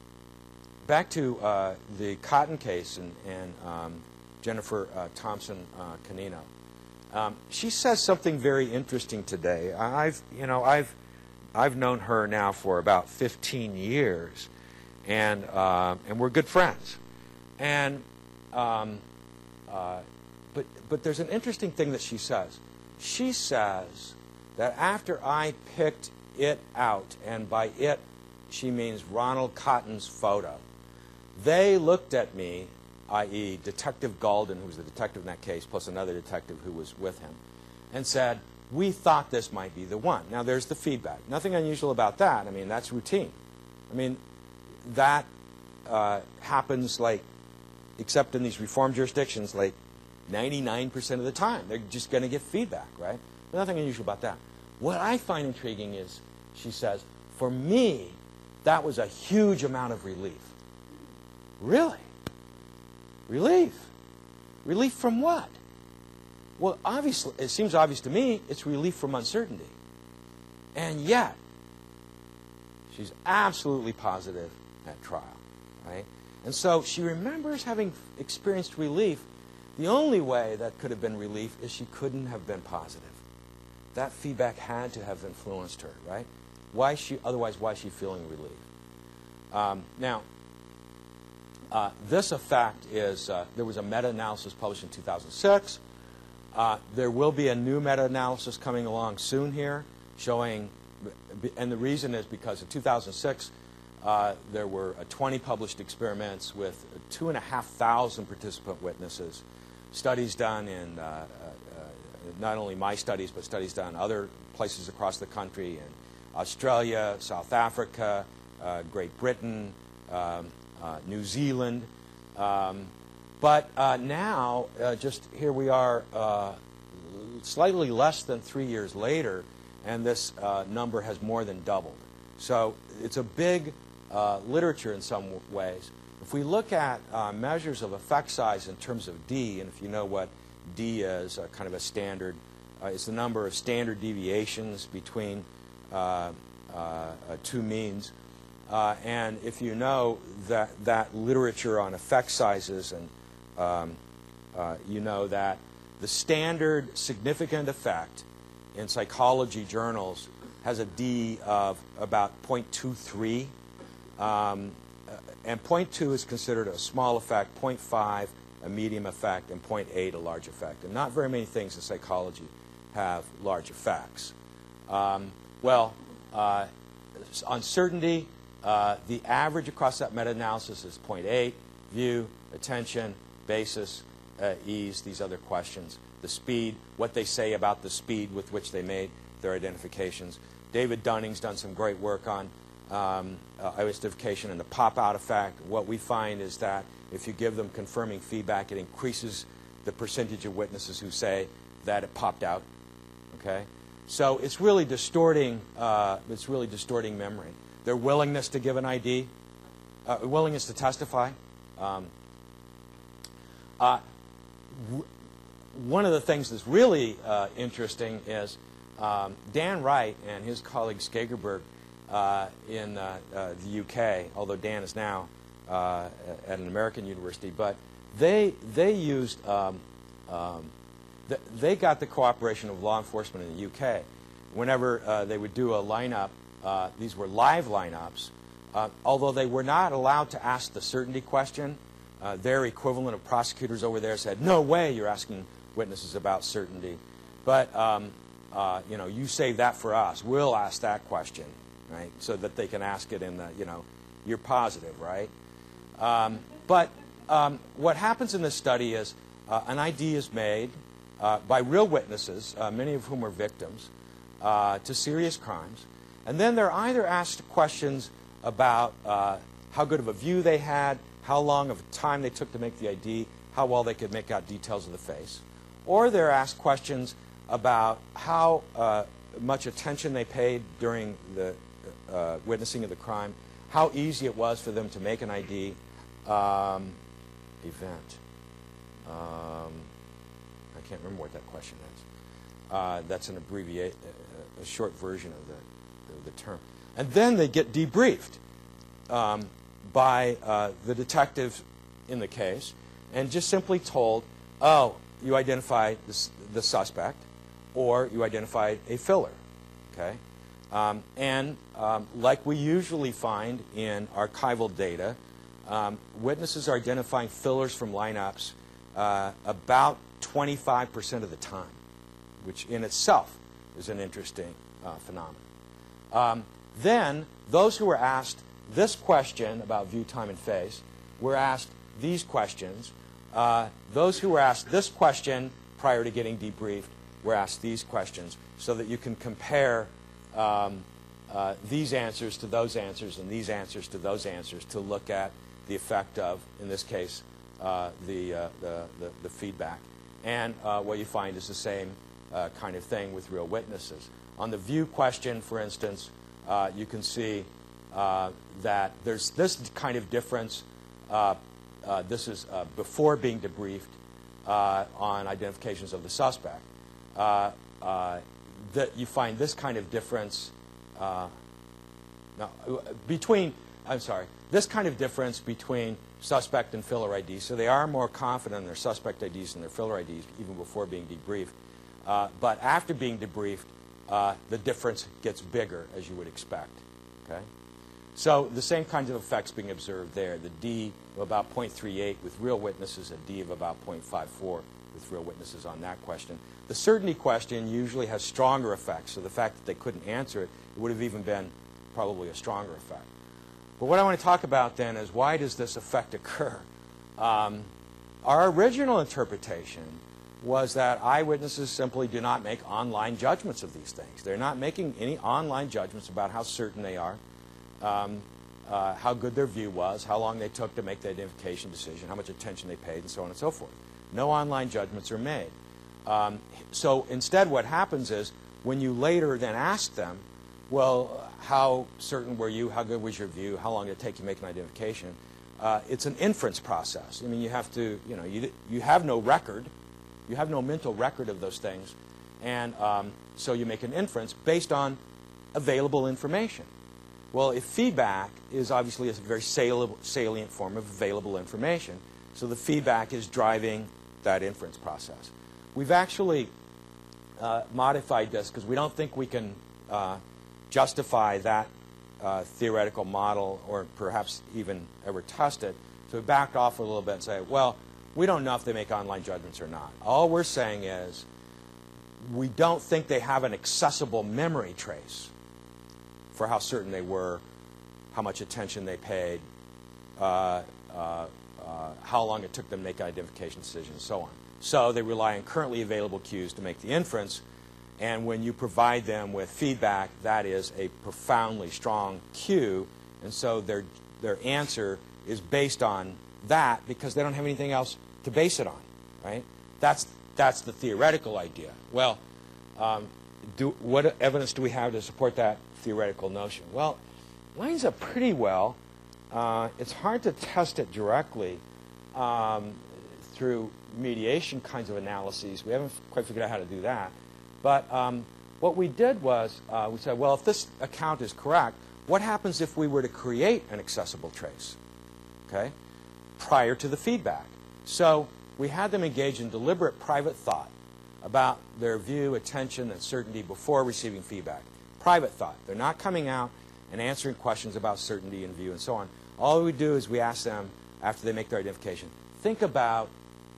back to uh, the Cotton case and, and um, Jennifer uh, Thompson uh, Canino. Um, she says something very interesting today. I've, you know, I've, I've known her now for about fifteen years, and uh, and we're good friends. And um, uh, but but there's an interesting thing that she says. She says that after I picked it out, and by it she means Ronald Cotton's photo, they looked at me, that is. Detective Galden, who was the detective in that case, plus another detective who was with him, and said, we thought this might be the one. Now, there's the feedback. Nothing unusual about that. I mean, that's routine. I mean, that uh, happens, like, except in these reform jurisdictions, like ninety-nine percent of the time. They're just going to get feedback, right? There's nothing unusual about that. What I find intriguing is, she says, for me, that was a huge amount of relief. Really? Relief? Relief from what? Well, obviously, it seems obvious to me, it's relief from uncertainty. And yet, she's absolutely positive at trial, right? And so she remembers having experienced relief. The only way that could have been relief is she couldn't have been positive. That feedback had to have influenced her, right? Why is she, otherwise, why is she feeling relief? Um, now, uh, this effect is, uh, there was a meta-analysis published in two thousand six. Uh, there will be a new meta-analysis coming along soon here, showing, and the reason is because in two thousand six, uh, there were uh, twenty published experiments with two and a half thousand participant witnesses, studies done in uh, uh, not only my studies, but studies done in other places across the country, in Australia, South Africa, uh, Great Britain, um, uh, New Zealand. Um, But uh, now, uh, just here we are, uh, slightly less than three years later, and this uh, number has more than doubled. So it's a big uh, literature in some ways. If we look at uh, measures of effect size in terms of D, and if you know what D is, uh, kind of a standard, uh, it's the number of standard deviations between uh, uh, uh, two means. Uh, and if you know that, that literature on effect sizes, and um, uh, you know that the standard significant effect in psychology journals has a D of about zero point two three. Um, and zero point two is considered a small effect, zero point five a medium effect, and zero point eight a large effect. And not very many things in psychology have large effects. Um, well, uh, uncertainty, uh, the average across that meta-analysis is zero point eight. View, attention, basis, uh, ease, these other questions. The speed, what they say about the speed with which they made their identifications. David Dunning's done some great work on um, uh, identification and the pop-out effect. What we find is that if you give them confirming feedback, it increases the percentage of witnesses who say that it popped out. Okay, so it's really distorting. Uh, it's really distorting memory. Their willingness to give an I D, uh, willingness to testify. Um, uh, one of the things that's really uh, interesting is um, Dan Wright and his colleague Skagerberg uh, in uh, uh, the U K, although Dan is now uh, at an American university, but they they used um, um, th they got the cooperation of law enforcement in the U K. Whenever uh, they would do a lineup, uh, these were live lineups. Uh, although they were not allowed to ask the certainty question, uh, their equivalent of prosecutors over there said, "No way, you're asking witnesses about certainty." But um, uh, you know, you save that for us. We'll ask that question, right? So that they can ask it in the, you know, you're positive, right? Um, but um, what happens in this study is uh, an I D is made uh, by real witnesses, uh, many of whom are victims, uh, to serious crimes. And then they're either asked questions about uh, how good of a view they had, how long of time they took to make the I D, how well they could make out details of the face. Or they're asked questions about how uh, much attention they paid during the uh, witnessing of the crime, how easy it was for them to make an I D, um, event. Um, I can't remember what that question is. Uh, that's an abbreviate, a, a short version of the, the, the term. And then they get debriefed um, by uh, the detective in the case and just simply told, oh, you identified the, the suspect or you identified a filler, okay? Um, and um, like we usually find in archival data, um, witnesses are identifying fillers from lineups uh, about twenty-five percent of the time, which in itself is an interesting uh, phenomenon. Um, then those who were asked this question about view, time, and face were asked these questions. Uh, those who were asked this question prior to getting debriefed were asked these questions. so that you can compare um, uh, these answers to those answers and these answers to those answers to look at the effect of, in this case, uh, the, uh, the, the, the feedback. And uh, what you find is the same uh, kind of thing with real witnesses. On the view question, for instance, uh, you can see uh, that there's this kind of difference. Uh, uh, this is uh, before being debriefed uh, on identifications of the suspect. Uh, uh, that you find this kind of difference uh, no, between, I'm sorry, this kind of difference between suspect and filler I D. So they are more confident in their suspect I Ds than their filler I Ds even before being debriefed. Uh, but after being debriefed, uh, the difference gets bigger, as you would expect. Okay? So the same kinds of effects being observed there. The D of about zero point three eight with real witnesses, a D of about zero point five four with real witnesses on that question. The certainty question usually has stronger effects. So the fact that they couldn't answer it, it would have even been probably a stronger effect. But what I want to talk about then is, why does this effect occur? Um, our original interpretation was that eyewitnesses simply do not make online judgments of these things. They're not making any online judgments about how certain they are, um, uh, how good their view was, how long they took to make the identification decision, how much attention they paid, and so on and so forth. No online judgments are made. Um, so instead what happens is, when you later then ask them, well, how certain were you, how good was your view, how long did it take you to make an identification, uh, it's an inference process. I mean, you have to, you know, you, you have no record, you have no mental record of those things, and um, so you make an inference based on available information. Well, if feedback is obviously a very salient form of available information, so the feedback is driving that inference process. We've actually uh, modified this because we don't think we can uh, justify that uh, theoretical model, or perhaps even ever test it. So we backed off a little bit and say, well, we don't know if they make online judgments or not. All we're saying is, we don't think they have an accessible memory trace for how certain they were, how much attention they paid, uh, uh, uh, how long it took them to make an identification decision, and so on. So they rely on currently available cues to make the inference, and when you provide them with feedback, that is a profoundly strong cue, and so their, their answer is based on that because they don't have anything else to base it on, right? That's, that's the theoretical idea. Well, um, do, what evidence do we have to support that theoretical notion? Well, it lines up pretty well. Uh, it's hard to test it directly um, through mediation kinds of analyses. We haven't quite figured out how to do that. But um, what we did was, uh, we said, well, if this account is correct, what happens if we were to create an accessible trace, okay, prior to the feedback? So we had them engage in deliberate private thought about their view, attention, and certainty before receiving feedback. Private thought. They're not coming out and answering questions about certainty and view and so on. All we do is we ask them, after they make their identification, think about,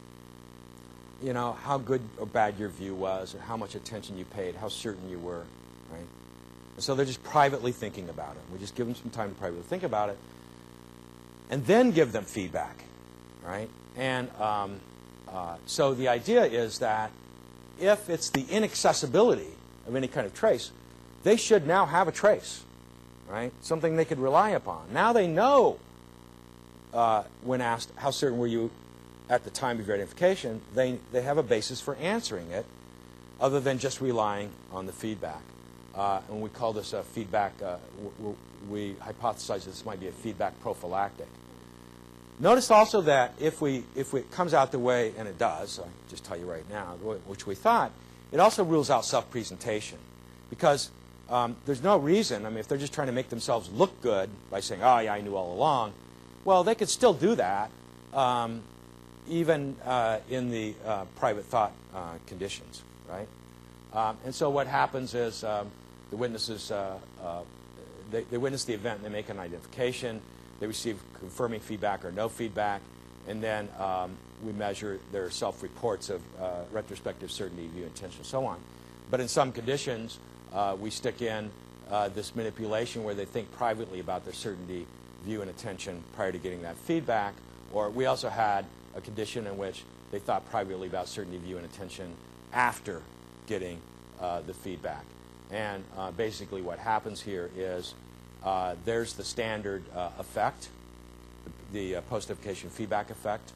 you know, how good or bad your view was, or how much attention you paid, how certain you were, right? And so they're just privately thinking about it. We just give them some time to privately think about it, and then give them feedback, right? And um, uh, so the idea is that if it's the inaccessibility of any kind of trace, they should now have a trace, right? Something they could rely upon. Now they know, uh, when asked, how certain were you at the time of your identification, they, they have a basis for answering it other than just relying on the feedback. Uh, and we call this a feedback, uh, we hypothesize this might be a feedback prophylactic. Notice also that if, we, if it comes out the way, and it does, I'll just tell you right now, which we thought, it also rules out self-presentation. Because um, there's no reason, I mean, if they're just trying to make themselves look good by saying, oh, yeah, I knew all along, well, they could still do that, um, even uh, in the uh, private thought uh, conditions, right? Um, and so what happens is um, the witnesses, uh, uh, they, they witness the event, and they make an identification. They receive confirming feedback or no feedback, and then um, we measure their self-reports of uh, retrospective certainty, view, intention, and so on. But in some conditions, uh, we stick in uh, this manipulation where they think privately about their certainty, view, and attention prior to getting that feedback. Or we also had a condition in which they thought privately about certainty, view, and attention after getting uh, the feedback. And uh, basically what happens here is uh, there's the standard uh, effect, the, the uh, post-notification feedback effect.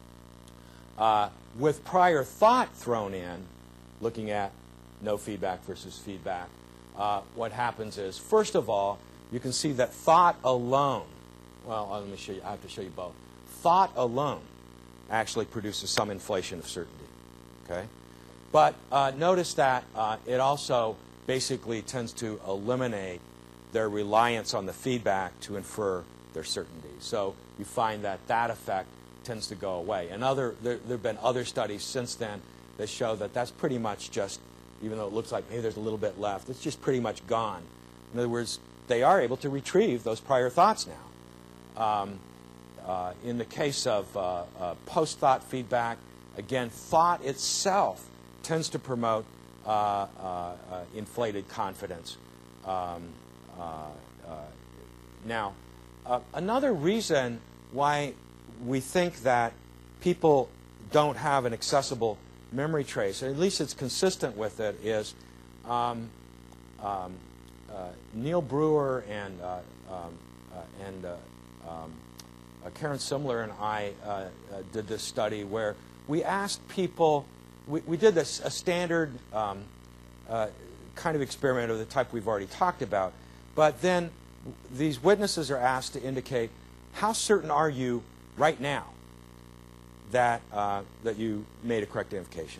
Uh, with prior thought thrown in, looking at no feedback versus feedback, uh, what happens is, first of all, you can see that thought alone, well, let me show you, I have to show you both. Thought alone actually produces some inflation of certainty, okay? But uh, notice that uh, it also basically tends to eliminate their reliance on the feedback to infer their certainty. So you find that that effect tends to go away. And other, there, there have been other studies since then that show that that's pretty much just, even though it looks like maybe there's a little bit left, it's just pretty much gone. In other words, they are able to retrieve those prior thoughts now. Um, uh, in the case of uh, uh, post-thought feedback, again, thought itself tends to promote uh, uh, uh, inflated confidence. Um, uh, uh, now, uh, another reason why we think that people don't have an accessible memory trace, or at least it's consistent with it, is um, um, uh, Neil Brewer and, uh, um, uh, and uh, um, uh, Karen Simler and I uh, uh, did this study where we asked people, we, we did this, a standard um, uh, kind of experiment of the type we've already talked about, but then these witnesses are asked to indicate how certain are you right now that, uh, that you made a correct identification.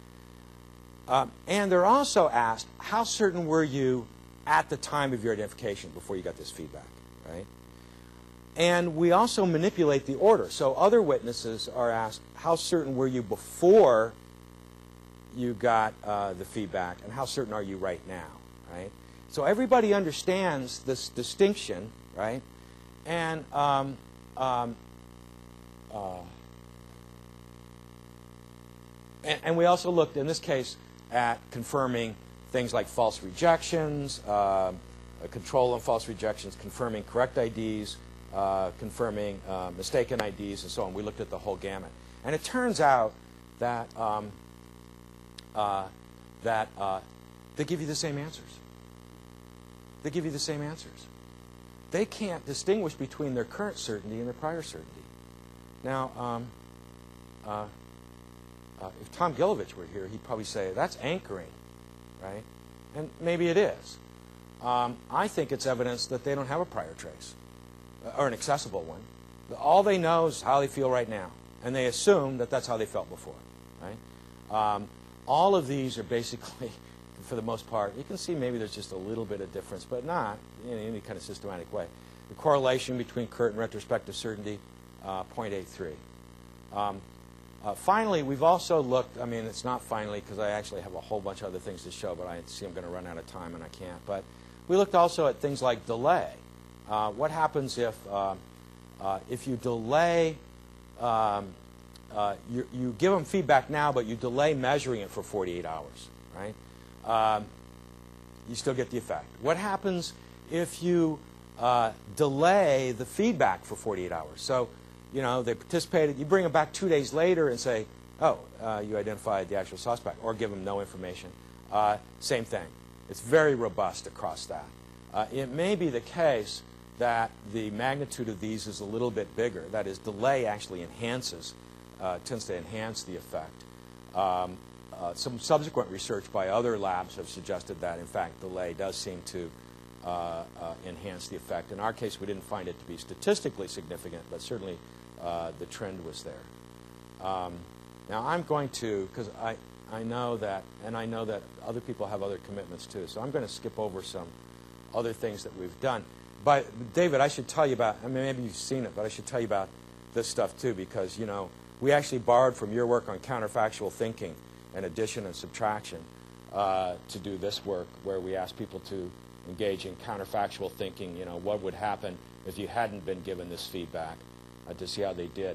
Um, and they're also asked, how certain were you at the time of your identification before you got this feedback, right? And we also manipulate the order. So other witnesses are asked, how certain were you before you got uh, the feedback, and how certain are you right now, right? So everybody understands this distinction, right? And um, um, uh, and, and we also looked, in this case, at confirming things like false rejections, uh, control on false rejections, confirming correct I Ds, uh, confirming uh, mistaken I Ds, and so on. We looked at the whole gamut. And it turns out that, um, uh, that uh, they give you the same answers. They give you the same answers. They can't distinguish between their current certainty and their prior certainty. Now, um, uh, uh, if Tom Gilovich were here, he'd probably say, that's anchoring, right? And maybe it is. Um, I think it's evidence that they don't have a prior trace, or an accessible one. All they know is how they feel right now, and they assume that that's how they felt before, right? Um, all of these are basically, for the most part, you can see maybe there's just a little bit of difference, but not in any kind of systematic way. The correlation between current and retrospective certainty, uh, zero point eight three. Um, uh, finally, we've also looked, I mean, it's not finally because I actually have a whole bunch of other things to show, but I see I'm going to run out of time and I can't. But we looked also at things like delay. Uh, what happens if, uh, uh, if you delay, um, uh, you, you give them feedback now, but you delay measuring it for forty-eight hours, right? Um, you still get the effect. What happens if you uh, delay the feedback for forty-eight hours? So, you know, they participated, you bring them back two days later and say, oh, uh, you identified the actual suspect, or give them no information. Uh, same thing. It's very robust across that. Uh, it may be the case that the magnitude of these is a little bit bigger. That is, delay actually enhances, uh, tends to enhance the effect. Um, Uh, some subsequent research by other labs have suggested that, in fact, delay does seem to uh, uh, enhance the effect. In our case, we didn't find it to be statistically significant, but certainly uh, the trend was there. Um, now, I'm going to, because I, I know that, and I know that other people have other commitments too, so I'm going to skip over some other things that we've done. But, David, I should tell you about, I mean, maybe you've seen it, but I should tell you about this stuff too, because, you know, we actually borrowed from your work on counterfactual thinking and addition and subtraction uh, to do this work, where we ask people to engage in counterfactual thinking. You know, what would happen if you hadn't been given this feedback, uh, to see how they did.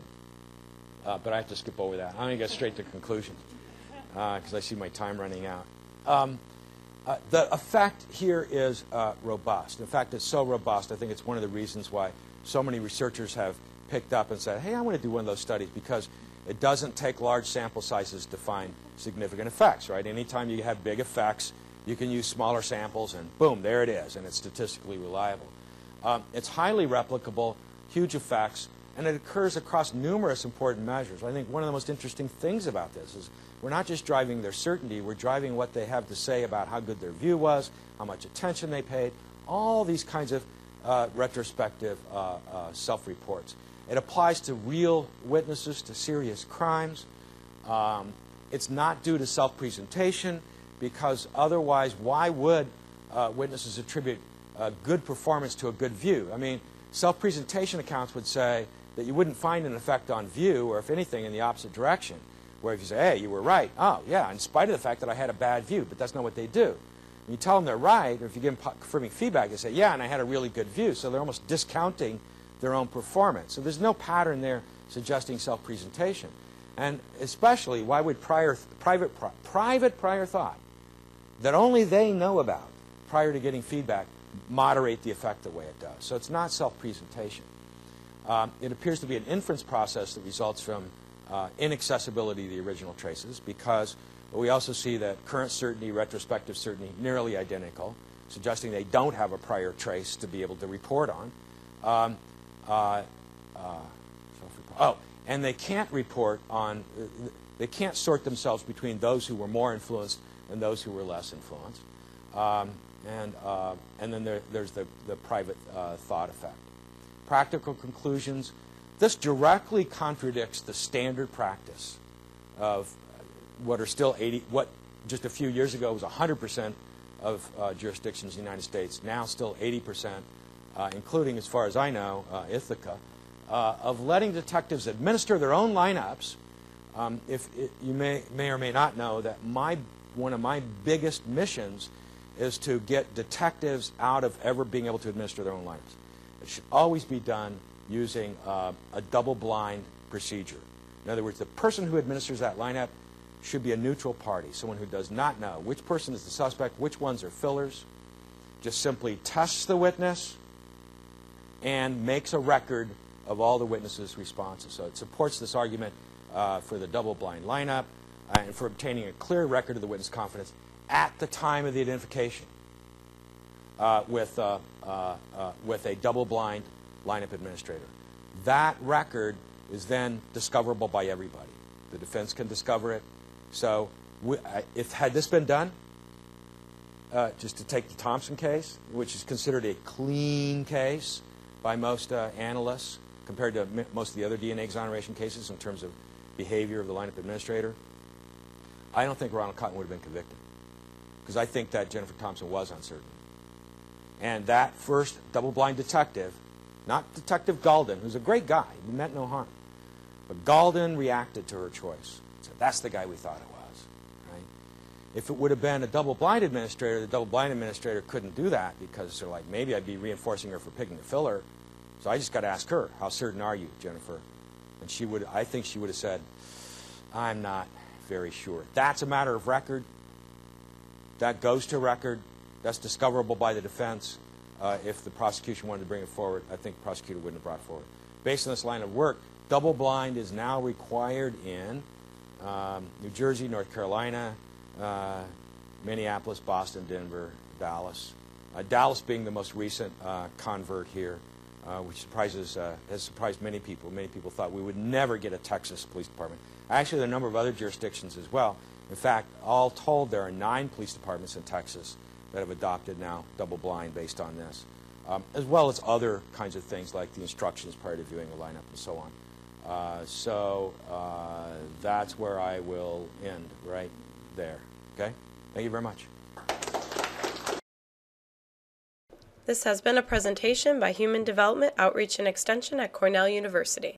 Uh, but I have to skip over that. I'm going to get straight to conclusions because uh, I see my time running out. Um, uh, the effect here is uh, robust. In fact, it's so robust, I think it's one of the reasons why so many researchers have picked up and said, hey, I want to do one of those studies, because It doesn't take large sample sizes to find significant effects, right? Anytime you have big effects, you can use smaller samples, and boom, there it is, and it's statistically reliable. Um, it's highly replicable, huge effects, and it occurs across numerous important measures. I think one of the most interesting things about this is we're not just driving their certainty, we're driving what they have to say about how good their view was, how much attention they paid, all these kinds of uh, retrospective uh, uh, self-reports. It applies to real witnesses to serious crimes. Um, it's not due to self-presentation, because otherwise, why would uh, witnesses attribute a good performance to a good view? I mean, self-presentation accounts would say that you wouldn't find an effect on view, or if anything, in the opposite direction. Where if you say, hey, you were right, oh, yeah, in spite of the fact that I had a bad view, but that's not what they do. When you tell them they're right, or if you give them confirming feedback, they say, yeah, and I had a really good view. So they're almost discounting their own performance. So there's no pattern there suggesting self-presentation. And especially, why would prior, private, private prior thought that only they know about prior to getting feedback moderate the effect the way it does? So it's not self-presentation. Um, it appears to be an inference process that results from uh, inaccessibility of the original traces, because we also see that current certainty, retrospective certainty, nearly identical, suggesting they don't have a prior trace to be able to report on. Um, uh, uh, oh, and they can't report on, uh, they can't sort themselves between those who were more influenced and those who were less influenced. Um, and, uh, and then there, there's the, the private uh, thought effect. Practical conclusions. This directly contradicts the standard practice of what are still eighty, what just a few years ago was one hundred percent of uh, jurisdictions in the United States, now still eighty percent, uh, including, as far as I know, uh, Ithaca, uh, of letting detectives administer their own lineups. Um, if it, you may, may or may not know that my, one of my biggest missions is to get detectives out of ever being able to administer their own lineups. It should always be done using uh, a double-blind procedure. In other words, the person who administers that lineup should be a neutral party, someone who does not know which person is the suspect, which ones are fillers, just simply tests the witness and makes a record of all the witnesses' responses. So it supports this argument uh, for the double-blind lineup uh, and for obtaining a clear record of the witness' confidence at the time of the identification uh, with, uh, uh, uh, with a double-blind lineup administrator. That record is then discoverable by everybody. The defense can discover it. So we, uh, if had this been done, uh, just to take the Thompson case, which is considered a clean case by most uh, analysts compared to m most of the other D N A exoneration cases in terms of behavior of the lineup administrator, I don't think Ronald Cotton would have been convicted, because I think that Jennifer Thompson was uncertain. And that first double-blind detective, not Detective Galden, who's a great guy, he meant no harm, but Galden reacted to her choice. So that's the guy we thought it was. Right? If it would have been a double-blind administrator, the double-blind administrator couldn't do that, because they're like, maybe I'd be reinforcing her for picking a filler. So I just got to ask her, how certain are you, Jennifer? And she would, I think she would have said, I'm not very sure. That's a matter of record. That goes to record. That's discoverable by the defense. Uh, if the prosecution wanted to bring it forward, I think the prosecutor wouldn't have brought it forward. Based on this line of work, double-blind is now required in um, New Jersey, North Carolina, uh, Minneapolis, Boston, Denver, Dallas. Uh, Dallas being the most recent uh, convert here, uh, which surprises, uh, has surprised many people. Many people thought we would never get a Texas police department. Actually, there are a number of other jurisdictions as well. In fact, all told, there are nine police departments in Texas that have adopted now double-blind based on this, um, as well as other kinds of things like the instructions prior to viewing a lineup and so on. Uh, so uh, that's where I will end, right there. Okay? Thank you very much. This has been a presentation by Human Development Outreach and Extension at Cornell University.